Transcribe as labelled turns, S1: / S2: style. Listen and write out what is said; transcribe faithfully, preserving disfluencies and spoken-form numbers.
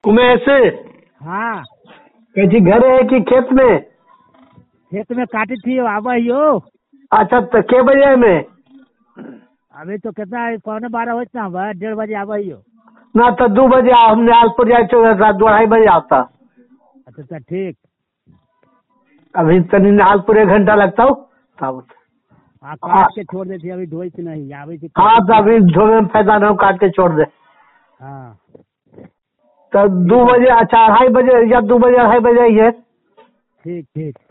S1: उमेश,
S2: हाँ
S1: कैसी घर है कि खेत में?
S2: खेत में काटी थी आवा यो।
S1: अच्छा, तो के बजे में?
S2: अभी तो कितना है, पौने बारह हो ना, डेढ़ बजे आवा यो।
S1: ना तो दो बजे आओ, हमने आलपुर जाए तो दो ढाई बजे आता।
S2: अच्छा अच्छा ठीक।
S1: अभी तनी नालपुर एक घंटा लगता हो तब।
S2: हाँ काट के छोड़ देती, अभी धोई से नहीं आवे थी।
S1: हाँ तो अभी धोने में फायदा ना हो, काट के छोड़ दे।
S2: हाँ
S1: तो दो बजे, अच्छा अढ़ाई बजे या दो बजे अढ़ाई बजे आइए।
S2: ठीक ठीक।